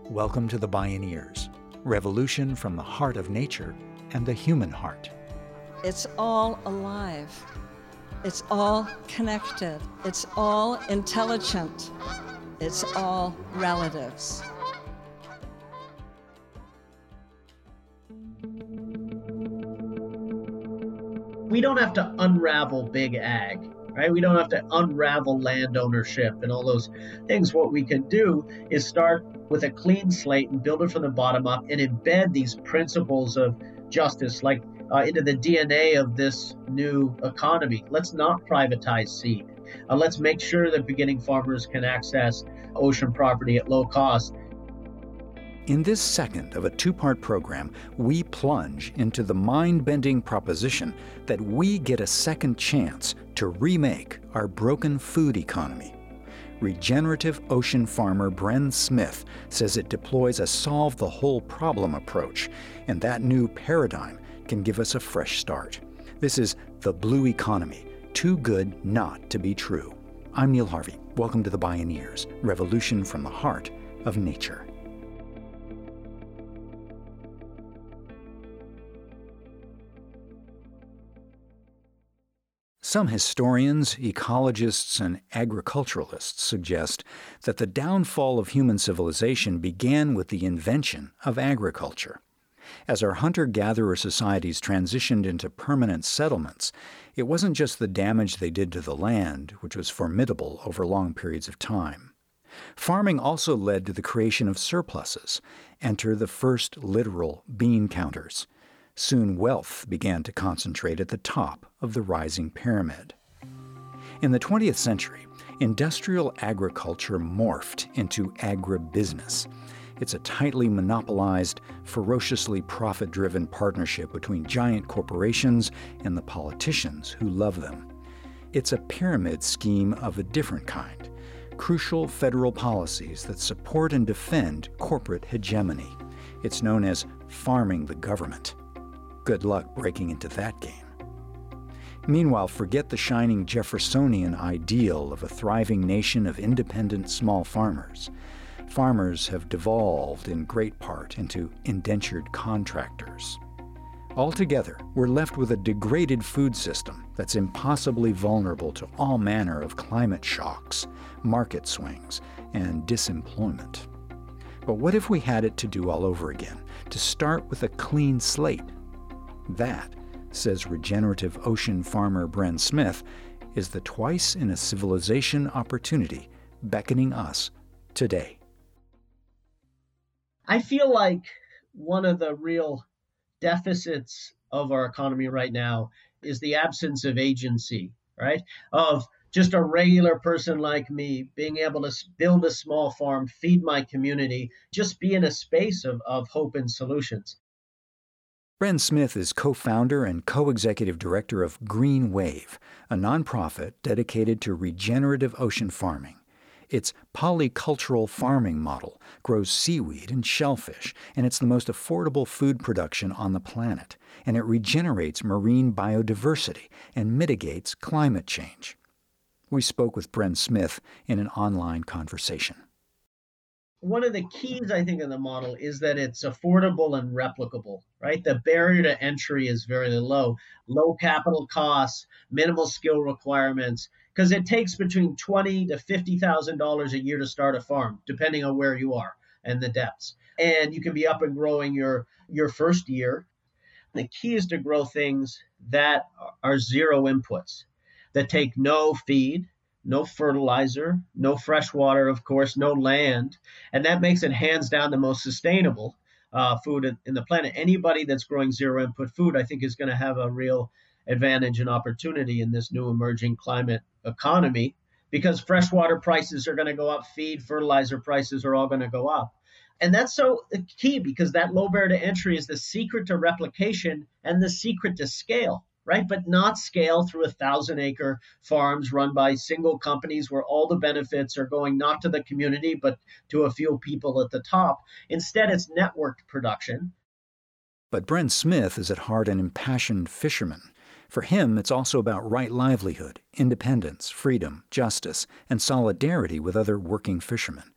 Welcome to the Bioneers, revolution from the heart of nature and the human heart. It's all alive. It's all connected. It's all intelligent. It's all relatives. We don't have to unravel big ag, right? We don't have to unravel land ownership and all those things. What we can do is start with a clean slate and build it from the bottom up and embed these principles of justice like into the DNA of this new economy. Let's not privatize seed. Let's make sure that beginning farmers can access ocean property at low cost. In this second of a two-part program, we plunge into the mind-bending proposition that we get a second chance to remake our broken food economy. Regenerative ocean farmer Bren Smith says it deploys a solve-the-whole-problem approach, and that new paradigm can give us a fresh start. This is the blue economy, too good not to be true. I'm Neil Harvey. Welcome to the Bioneers, revolution from the heart of nature. Some historians, ecologists, and agriculturalists suggest that the downfall of human civilization began with the invention of agriculture. As our hunter-gatherer societies transitioned into permanent settlements, it wasn't just the damage they did to the land, which was formidable over long periods of time. Farming also led to the creation of surpluses. Enter the first literal bean counters. Soon wealth began to concentrate at the top of the rising pyramid. In the 20th century, industrial agriculture morphed into agribusiness. It's a tightly monopolized, ferociously profit-driven partnership between giant corporations and the politicians who love them. It's a pyramid scheme of a different kind, crucial federal policies that support and defend corporate hegemony. It's known as farming the government. Good luck breaking into that game. Meanwhile, forget the shining Jeffersonian ideal of a thriving nation of independent small farmers. Farmers have devolved in great part into indentured contractors. Altogether, we're left with a degraded food system that's impossibly vulnerable to all manner of climate shocks, market swings, and disemployment. But what if we had it to do all over again, to start with a clean slate? That, says regenerative ocean farmer Bren Smith, is the twice-in-a-civilization opportunity beckoning us today. I feel like one of the real deficits of our economy right now is the absence of agency, right? Of just a regular person like me being able to build a small farm, feed my community, just be in a space of hope and solutions. Bren Smith is co-founder and co-executive director of Green Wave, a nonprofit dedicated to regenerative ocean farming. Its polycultural farming model grows seaweed and shellfish, and it's the most affordable food production on the planet, and it regenerates marine biodiversity and mitigates climate change. We spoke with Bren Smith in an online conversation. One of the keys, I think, in the model is that it's affordable and replicable, right? The barrier to entry is very low capital costs, minimal skill requirements, because it takes between $20,000 to $50,000 a year to start a farm, depending on where you are and the depths. And you can be up and growing your first year. The key is to grow things that are zero inputs, that take no feed, no fertilizer, no fresh water, of course, no land. And that makes it hands down the most sustainable food in the planet. Anybody that's growing zero input food, I think, is going to have a real advantage and opportunity in this new emerging climate economy, because freshwater prices are going to go up, feed, fertilizer prices are all going to go up. And that's so key, because that low barrier to entry is the secret to replication and the secret to scale. Right? But not scale through 1,000-acre farms run by single companies where all the benefits are going not to the community, but to a few people at the top. Instead, it's networked production. But Bren Smith is at heart an impassioned fisherman. For him, it's also about right livelihood, independence, freedom, justice, and solidarity with other working fishermen.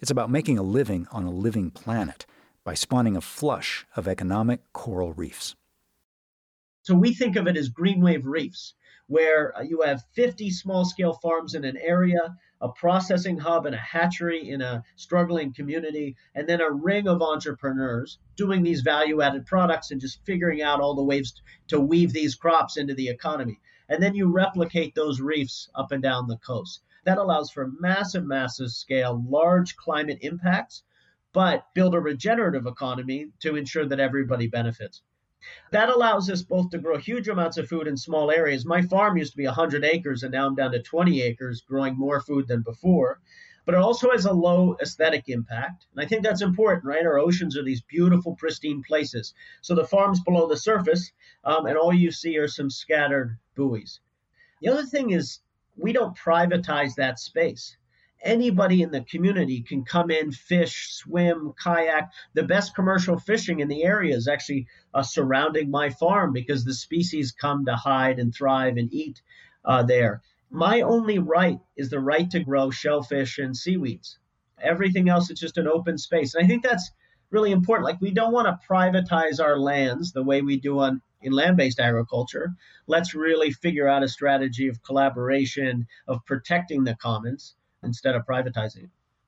It's about making a living on a living planet by spawning a flush of economic coral reefs. So we think of it as green wave reefs, where you have 50 small-scale farms in an area, a processing hub and a hatchery in a struggling community, and then a ring of entrepreneurs doing these value-added products and just figuring out all the ways to weave these crops into the economy. And then you replicate those reefs up and down the coast. That allows for massive, massive scale, large climate impacts, but build a regenerative economy to ensure that everybody benefits. That allows us both to grow huge amounts of food in small areas. My farm used to be 100 acres, and now I'm down to 20 acres, growing more food than before. But it also has a low aesthetic impact. And I think that's important, right? Our oceans are these beautiful, pristine places. So the farm's below the surface, and all you see are some scattered buoys. The other thing is we don't privatize that space. Anybody in the community can come in, fish, swim, kayak. The best commercial fishing in the area is actually surrounding my farm because the species come to hide and thrive and eat there. My only right is the right to grow shellfish and seaweeds. Everything else is just an open space. And I think that's really important. Like, we don't want to privatize our lands the way we do in land-based agriculture. Let's really figure out a strategy of collaboration, of protecting the commons, instead of privatizing it.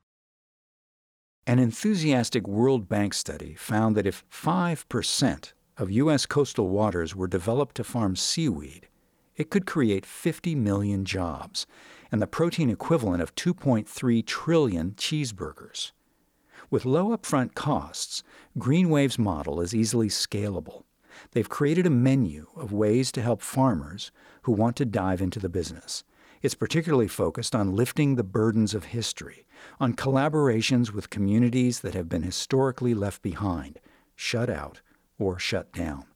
An enthusiastic World Bank study found that if 5% of U.S. coastal waters were developed to farm seaweed, it could create 50 million jobs and the protein equivalent of 2.3 trillion cheeseburgers. With low upfront costs, GreenWave's model is easily scalable. They've created a menu of ways to help farmers who want to dive into the business. It's particularly focused on lifting the burdens of history, on collaborations with communities that have been historically left behind, shut out, or shut down.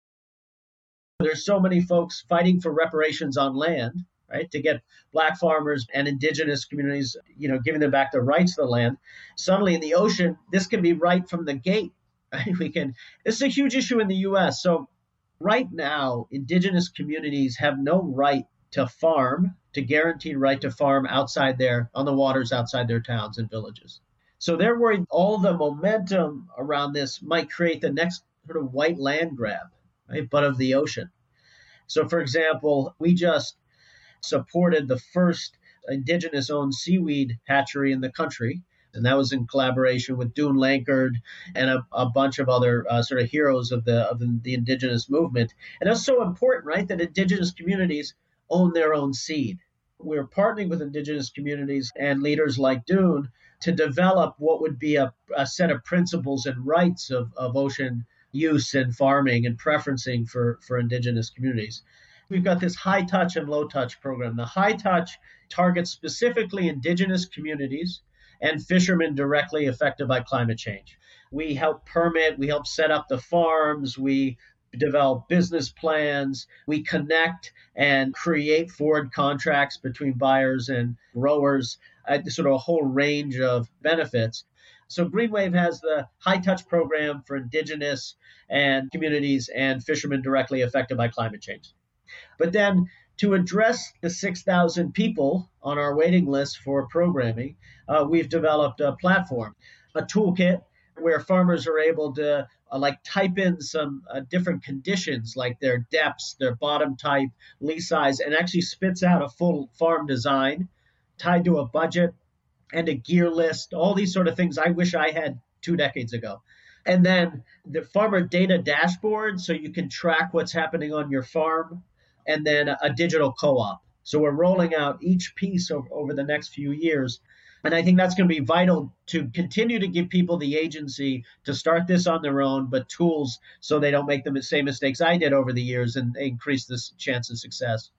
There's so many folks fighting for reparations on land, right, to get Black farmers and indigenous communities, giving them back their rights to the land. Suddenly in the ocean, this can be right from the gate. Right? This is a huge issue in the U.S. So right now, indigenous communities have no right to farm, to guaranteed right to farm on the waters outside their towns and villages. So they're worried all the momentum around this might create the next sort of white land grab, right, but of the ocean. So, for example, we just supported the first indigenous-owned seaweed hatchery in the country, and that was in collaboration with Doon Lankard and a bunch of other sort of heroes of the indigenous movement. And that's so important, right, that indigenous communities own their own seed. We're partnering with indigenous communities and leaders like Doon to develop what would be a set of principles and rights of ocean use and farming and preferencing for indigenous communities. We've got this high touch and low touch program. The high touch targets specifically indigenous communities and fishermen directly affected by climate change. We help permit, we help set up the farms, we develop business plans, we connect and create forward contracts between buyers and growers, sort of a whole range of benefits. So GreenWave has the high touch program for indigenous and communities and fishermen directly affected by climate change. But then to address the 6,000 people on our waiting list for programming, we've developed a platform, a toolkit where farmers are able to type in some different conditions like their depths, their bottom type, lease size, and actually spits out a full farm design tied to a budget and a gear list, all these sort of things I wish I had 2 decades ago. And then the farmer data dashboard, so you can track what's happening on your farm, and then a digital co-op. So we're rolling out each piece over the next few years. And I think that's going to be vital to continue to give people the agency to start this on their own, but tools so they don't make the same mistakes I did over the years and increase this chance of success.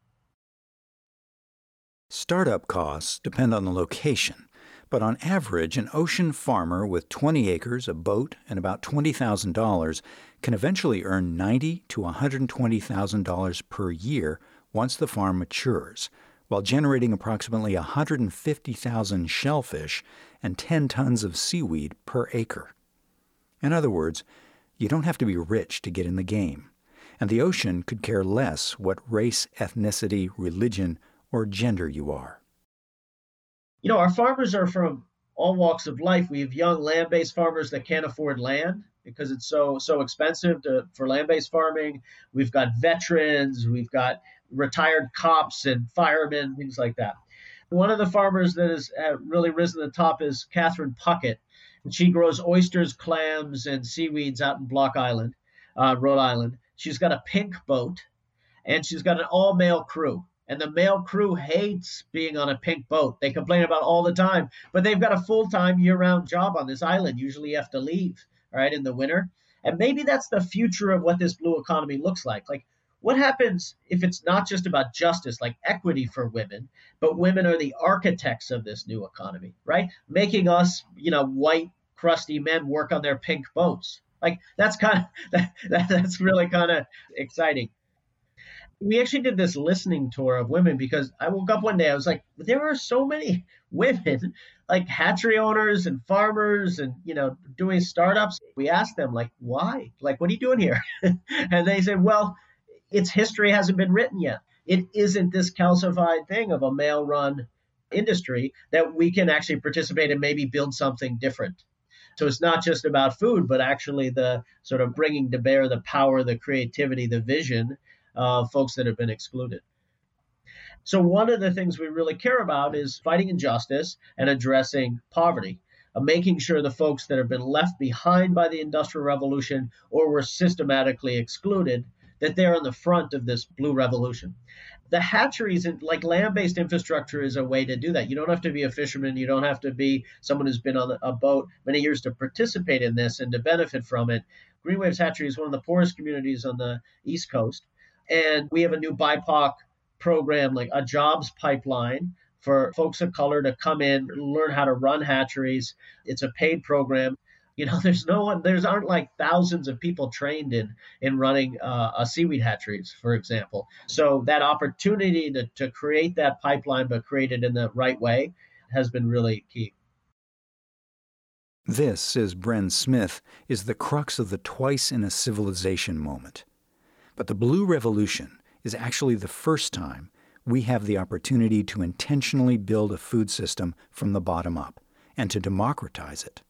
Startup costs depend on the location, but on average, an ocean farmer with 20 acres, a boat, and about $20,000 can eventually earn $90,000 to $120,000 per year once the farm matures, while generating approximately 150,000 shellfish and 10 tons of seaweed per acre. In other words, you don't have to be rich to get in the game, and the ocean could care less what race, ethnicity, religion, or gender you are. Our farmers are from all walks of life. We have young land-based farmers that can't afford land because it's so expensive for land-based farming. We've got veterans, we've got retired cops and firemen, things like that. One of the farmers that has really risen to the top is Catherine Puckett. And she grows oysters, clams, and seaweeds out in Block Island, Rhode Island. She's got a pink boat, and she's got an all-male crew. And the male crew hates being on a pink boat. They complain about it all the time, but they've got a full-time year-round job on this island. Usually you have to leave, right, in the winter. And maybe that's the future of what this blue economy looks like. Like, what happens if it's not just about justice, like equity for women, but women are the architects of this new economy, right? Making us, white, crusty men work on their pink boats. Like, that's that's really kind of exciting. We actually did this listening tour of women because I woke up one day, I was like, there are so many women, like hatchery owners and farmers and, doing startups. We asked them, like, why? Like, what are you doing here? And they said, well, its history hasn't been written yet. It isn't this calcified thing of a male-run industry that we can actually participate and maybe build something different. So it's not just about food, but actually the sort of bringing to bear the power, the creativity, the vision of folks that have been excluded. So one of the things we really care about is fighting injustice and addressing poverty, making sure the folks that have been left behind by the Industrial Revolution or were systematically excluded, that they're on the front of this blue revolution. The hatcheries and like land-based infrastructure is a way to do that. You don't have to be a fisherman. You don't have to be someone who's been on a boat many years to participate in this and to benefit from it. Green Waves Hatchery is one of the poorest communities on the East Coast. And we have a new BIPOC program, like a jobs pipeline for folks of color to come in, learn how to run hatcheries. It's a paid program. There aren't like thousands of people trained in running a seaweed hatcheries, for example. So that opportunity to create that pipeline, but create it in the right way, has been really key. This, says Bren Smith, is the crux of the twice in a civilization moment. But the Blue Revolution is actually the first time we have the opportunity to intentionally build a food system from the bottom up and to democratize it.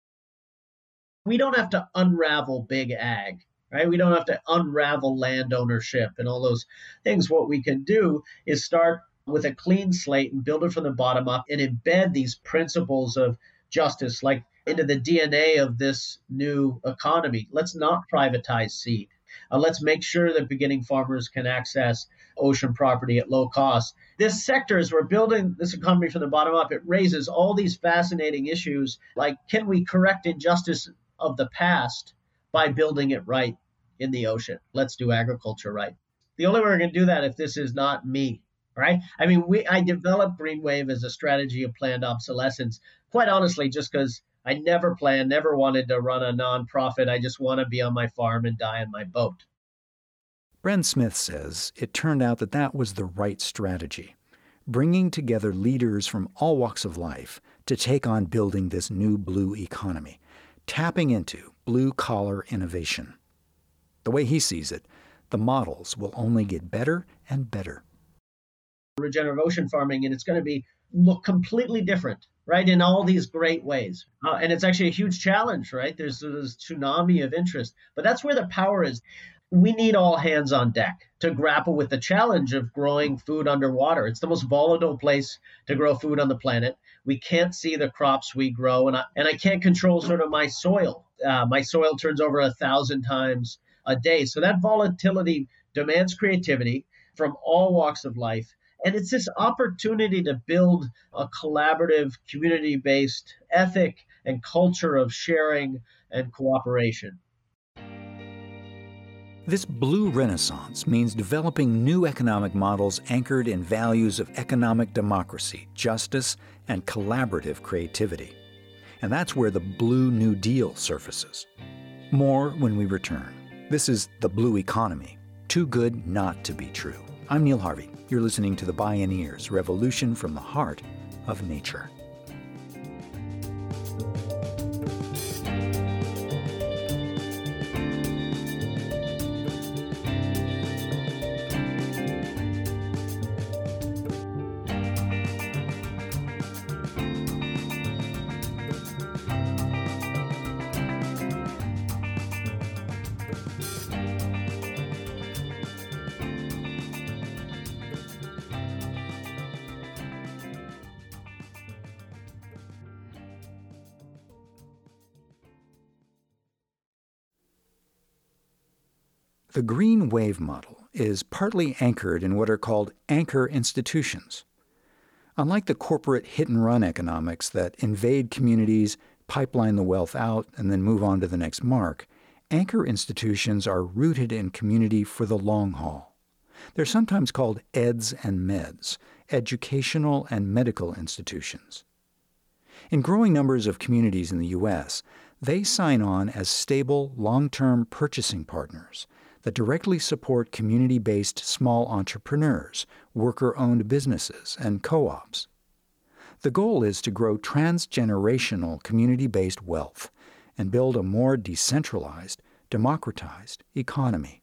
We don't have to unravel big ag, right? We don't have to unravel land ownership and all those things. What we can do is start with a clean slate and build it from the bottom up and embed these principles of justice like into the DNA of this new economy. Let's not privatize seed. Let's make sure that beginning farmers can access ocean property at low cost. This sector, as we're building this economy from the bottom up, it raises all these fascinating issues like, can we correct injustice of the past by building it right in the ocean? Let's do agriculture right. The only way we're going to do that if this is not me, right? I mean, I developed Green Wave as a strategy of planned obsolescence, quite honestly, just because I never wanted to run a nonprofit. I just want to be on my farm and die on my boat. Bren Smith says it turned out that was the right strategy, bringing together leaders from all walks of life to take on building this new blue economy, tapping into blue-collar innovation. The way he sees it, the models will only get better and better. Regenerative ocean farming, and it's going to look completely different, right, in all these great ways. And it's actually a huge challenge, right? There's this tsunami of interest. But that's where the power is. We need all hands on deck to grapple with the challenge of growing food underwater. It's the most volatile place to grow food on the planet. We can't see the crops we grow, and I can't control sort of my soil. My soil turns over 1,000 times a day. So that volatility demands creativity from all walks of life. And it's this opportunity to build a collaborative, community-based ethic and culture of sharing and cooperation. This blue renaissance means developing new economic models anchored in values of economic democracy, justice, and collaborative creativity. And that's where the Blue New Deal surfaces. More when we return. This is The Blue Economy, too good not to be true. I'm Neil Harvey. You're listening to The Bioneers, Revolution from the Heart of Nature. The Green Wave model is partly anchored in what are called anchor institutions. Unlike the corporate hit-and-run economics that invade communities, pipeline the wealth out, and then move on to the next mark, anchor institutions are rooted in community for the long haul. They're sometimes called EDS and MEDS, educational and medical institutions. In growing numbers of communities in the U.S., they sign on as stable, long-term purchasing partners that directly support community-based small entrepreneurs, worker-owned businesses, and co-ops. The goal is to grow transgenerational community-based wealth and build a more decentralized, democratized economy.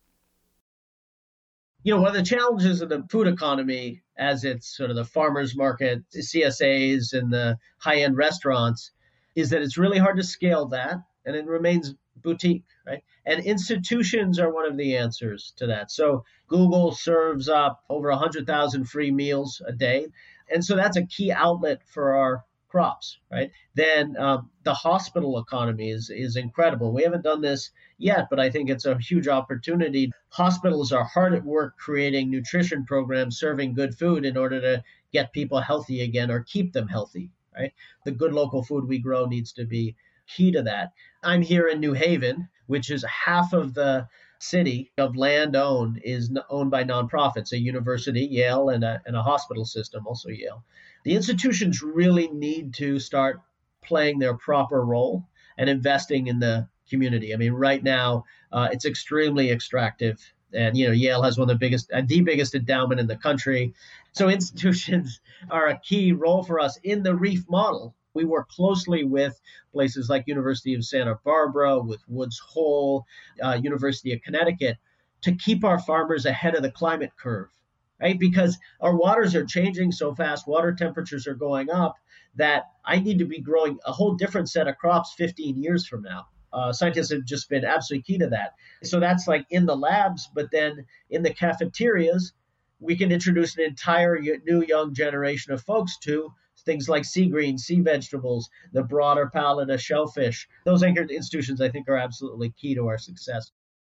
One of the challenges of the food economy, as it's sort of the farmers market, the CSAs, and the high-end restaurants, is that it's really hard to scale that, and it remains boutique, right? And institutions are one of the answers to that. So Google serves up over 100,000 free meals a day. And so that's a key outlet for our crops, right? Then the hospital economy is incredible. We haven't done this yet, but I think it's a huge opportunity. Hospitals are hard at work creating nutrition programs, serving good food in order to get people healthy again or keep them healthy, right? The good local food we grow needs to be key to that. I'm here in New Haven, which is half of the city of land owned is owned by nonprofits, a university, Yale, and a hospital system, also Yale. The institutions really need to start playing their proper role and investing in the community. I mean, right now, it's extremely extractive. And, Yale has one of the biggest endowment in the country. So institutions are a key role for us in the REEF model. We work closely with places like University of Santa Barbara, with Woods Hole, University of Connecticut, to keep our farmers ahead of the climate curve, right? Because our waters are changing so fast, water temperatures are going up, that I need to be growing a whole different set of crops 15 years from now. Scientists have just been absolutely key to that. So that's like in the labs, but then in the cafeterias, we can introduce an entire new young generation of folks to things like sea greens, sea vegetables, the broader palette of shellfish. Those anchored institutions, I think, are absolutely key to our success.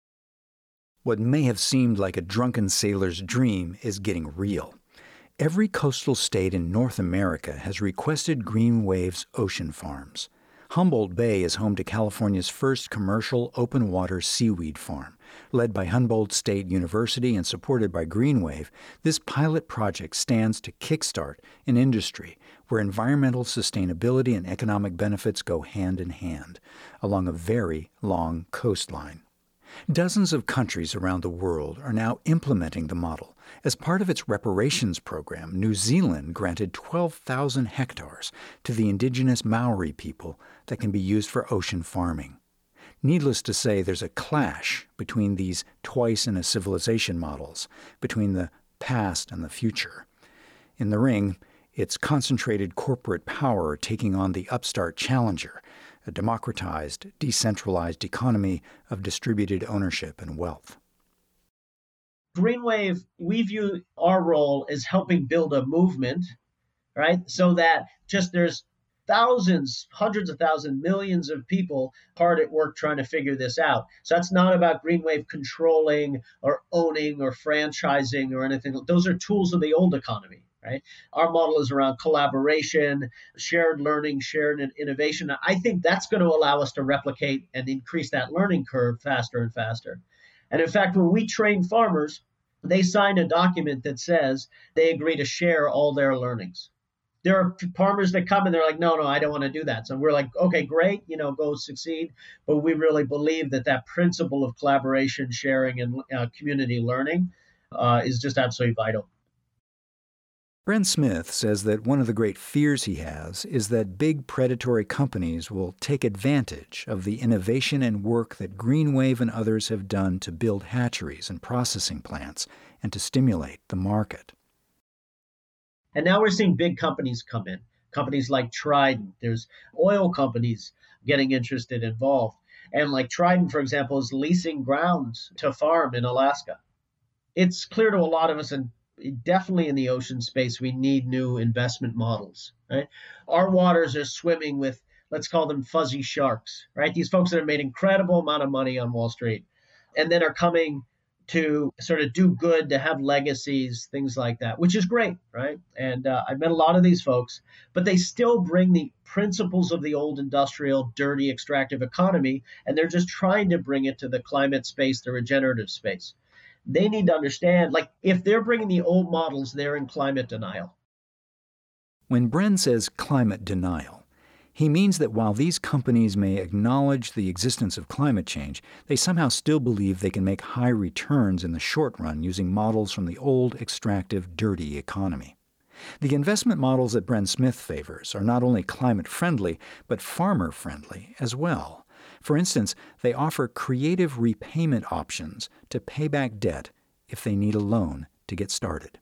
What may have seemed like a drunken sailor's dream is getting real. Every coastal state in North America has requested Green Wave's ocean farms. Humboldt Bay is home to California's first commercial open-water seaweed farm. Led by Humboldt State University and supported by Green Wave, this pilot project stands to kickstart an industry where environmental sustainability and economic benefits go hand in hand along a very long coastline. Dozens of countries around the world are now implementing the model. As part of its reparations program, New Zealand granted 12,000 hectares to the indigenous Maori people that can be used for ocean farming. Needless to say, there's a clash between these twice-in-a-civilization models, between the past and the future. In the ring, it's concentrated corporate power taking on the upstart challenger, a democratized, decentralized economy of distributed ownership and wealth. Green Wave, we view our role as helping build a movement, right? So that just there's thousands, hundreds of thousands, millions of people hard at work trying to figure this out. So that's not about Green Wave controlling or owning or franchising or anything. Those are tools of the old economy, right? Our model is around collaboration, shared learning, shared innovation. I think that's going to allow us to replicate and increase that learning curve faster and faster. And in fact, when we train farmers, they sign a document that says they agree to share all their learnings. There are farmers that come and they're like, no, I don't want to do that. So we're like, okay, great, go succeed. But we really believe that principle of collaboration, sharing, and community learning is just absolutely vital. Bren Smith says that one of the great fears he has is that big predatory companies will take advantage of the innovation and work that Green Wave and others have done to build hatcheries and processing plants and to stimulate the market. And now we're seeing big companies come in, companies like Trident. There's oil companies getting interested, involved. And like Trident, for example, is leasing grounds to farm in Alaska. It's clear to a lot of us, and definitely in the ocean space, we need new investment models, right? Our waters are swimming with, let's call them fuzzy sharks, right? These folks that have made incredible amount of money on Wall Street and then are coming to sort of do good, to have legacies, things like that, which is great, right? And I've met a lot of these folks, but they still bring the principles of the old industrial, dirty, extractive economy, and they're just trying to bring it to the climate space, the regenerative space. They need to understand, like, if they're bringing the old models, they're in climate denial. When Bren says climate denial, he means that while these companies may acknowledge the existence of climate change, they somehow still believe they can make high returns in the short run using models from the old, extractive, dirty economy. The investment models that Bren Smith favors are not only climate-friendly, but farmer-friendly as well. For instance, they offer creative repayment options to pay back debt if they need a loan to get started.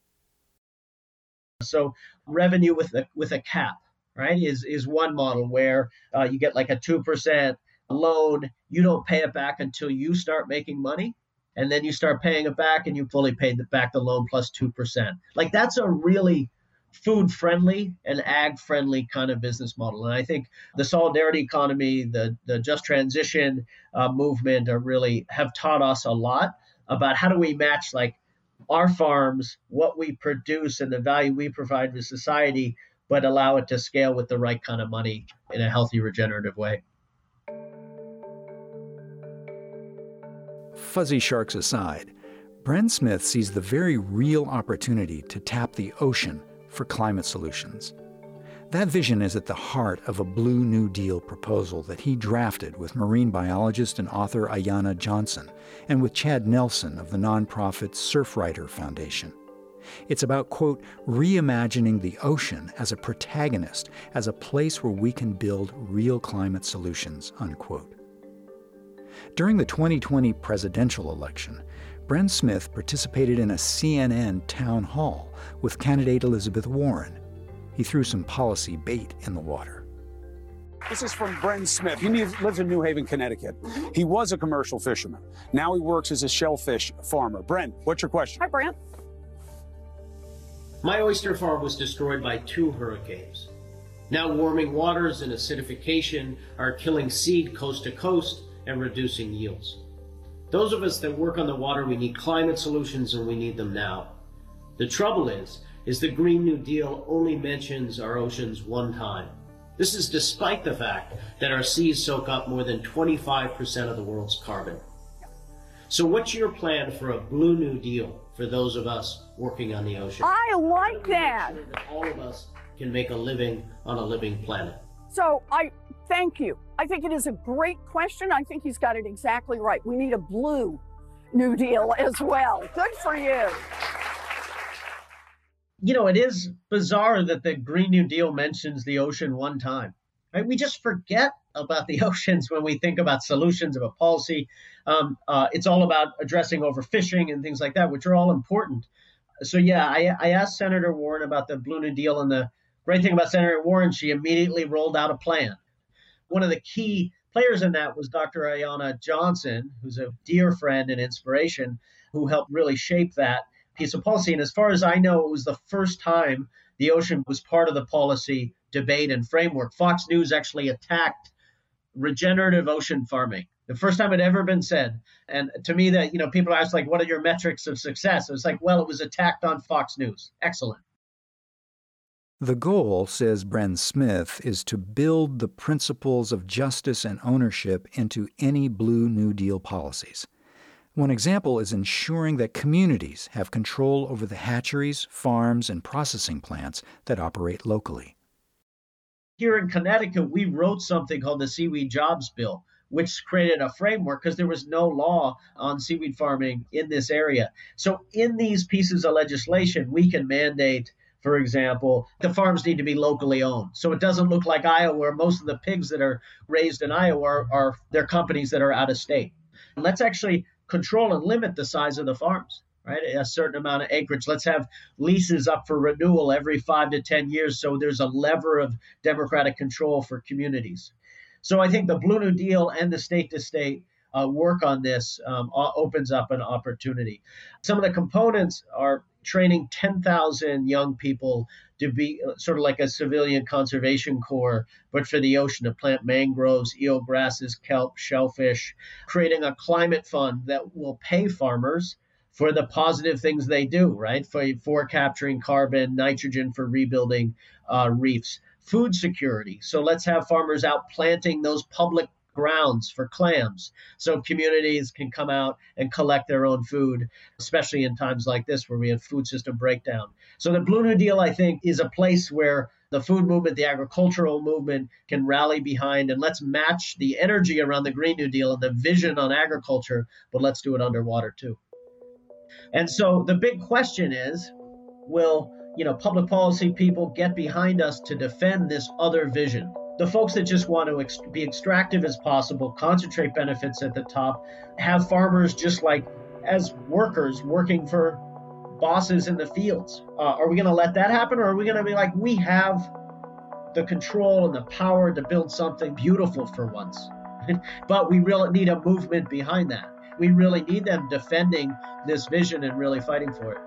So revenue with a cap, right, is one model where you get like a 2% loan. You don't pay it back until you start making money, and then you start paying it back, and you fully paid back the loan plus 2%. Like, that's a really food-friendly and ag-friendly kind of business model. And I think the solidarity economy, the just transition movement really have taught us a lot about how do we match, like, our farms, what we produce, and the value we provide to society, but allow it to scale with the right kind of money in a healthy, regenerative way. Fuzzy sharks aside, Bren Smith sees the very real opportunity to tap the ocean for climate solutions. That vision is at the heart of a Blue New Deal proposal that he drafted with marine biologist and author Ayana Johnson and with Chad Nelson of the nonprofit Surfrider Foundation. It's about, quote, reimagining the ocean as a protagonist, as a place where we can build real climate solutions, unquote. During the 2020 presidential election, Bren Smith participated in a CNN town hall with candidate Elizabeth Warren. He threw some policy bait in the water. This is from Bren Smith. He lives in New Haven, Connecticut. He was a commercial fisherman. Now he works as a shellfish farmer. Bren, what's your question? Hi, Brent. My oyster farm was destroyed by 2 hurricanes. Now warming waters and acidification are killing seed coast to coast and reducing yields. Those of us that work on the water, we need climate solutions, and we need them now. The trouble is the Green New Deal only mentions our oceans one time. This is despite the fact that our seas soak up more than 25% of the world's carbon. So what's your plan for a Blue New Deal for those of us working on the ocean? I like that. So that all of us can make a living on a living planet. So I thank you. I think it is a great question. I think he's got it exactly right. We need a Blue New Deal as well. Good for you. You know, it is bizarre that the Green New Deal mentions the ocean one time. Right? We just forget about the oceans when we think about solutions, about policy. It's all about addressing overfishing and things like that, which are all important. So, yeah, I asked Senator Warren about the Blue New Deal, and the great thing about Senator Warren, she immediately rolled out a plan. One of the key players in that was Dr. Ayana Johnson, who's a dear friend and inspiration, who helped really shape that piece of policy. And as far as I know, it was the first time the ocean was part of the policy debate and framework. Fox News actually attacked regenerative ocean farming. The first time it ever been said. And to me, that, people ask, like, what are your metrics of success? It was like, well, it was attacked on Fox News. Excellent. The goal, says Bren Smith, is to build the principles of justice and ownership into any Blue New Deal policies. One example is ensuring that communities have control over the hatcheries, farms, and processing plants that operate locally. Here in Connecticut, we wrote something called the Seaweed Jobs Bill, which created a framework because there was no law on seaweed farming in this area. So in these pieces of legislation, we can mandate, for example, the farms need to be locally owned. So it doesn't look like Iowa, where most of the pigs that are raised in Iowa are they're companies that are out of state. Let's actually control and limit the size of the farms, right? A certain amount of acreage. Let's have leases up for renewal every 5 to 10 years. So there's a lever of democratic control for communities. So I think the Blue New Deal and the state-to-state work on this opens up an opportunity. Some of the components are training 10,000 young people to be sort of like a civilian conservation corps, but for the ocean, to plant mangroves, eelgrasses, kelp, shellfish, creating a climate fund that will pay farmers for the positive things they do, right? For capturing carbon, nitrogen, for rebuilding reefs, food security. So let's have farmers out planting those public grounds for clams so communities can come out and collect their own food, especially in times like this where we have food system breakdown. So the Blue New Deal, I think, is a place where the food movement, the agricultural movement can rally behind, and let's match the energy around the Green New Deal and the vision on agriculture, but let's do it underwater too. And so the big question is, will public policy people get behind us to defend this other vision? The folks that just want to be extractive as possible, concentrate benefits at the top, have farmers just like as workers working for bosses in the fields. Are we going to let that happen? Or are we going to be like, we have the control and the power to build something beautiful for once? But we really need a movement behind that. We really need them defending this vision and really fighting for it.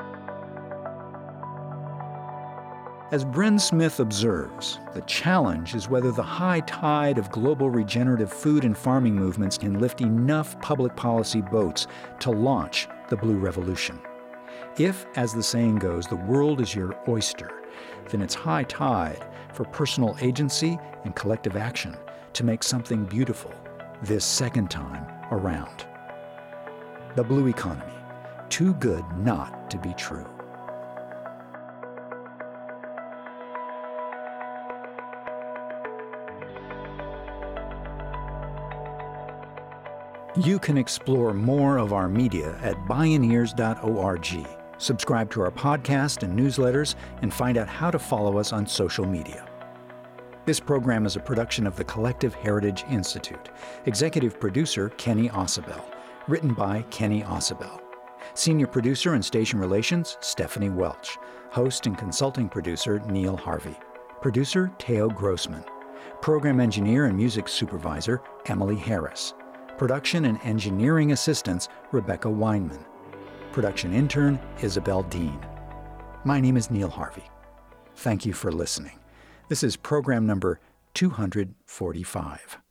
As Bren Smith observes, the challenge is whether the high tide of global regenerative food and farming movements can lift enough public policy boats to launch the Blue Revolution. If, as the saying goes, the world is your oyster, then it's high tide for personal agency and collective action to make something beautiful this second time around. The Blue Economy, too good not to be true. You can explore more of our media at bioneers.org. Subscribe to our podcast and newsletters, and find out how to follow us on social media. This program is a production of the Collective Heritage Institute. Executive producer Kenny Ausubel. Written by Kenny Ausubel. Senior producer and station relations Stephanie Welch. Host and consulting producer Neil Harvey. Producer Teo Grossman. Program engineer and music supervisor Emily Harris. Production and engineering assistants, Rebecca Weinman. Production intern, Isabel Dean. My name is Neil Harvey. Thank you for listening. This is program number 245.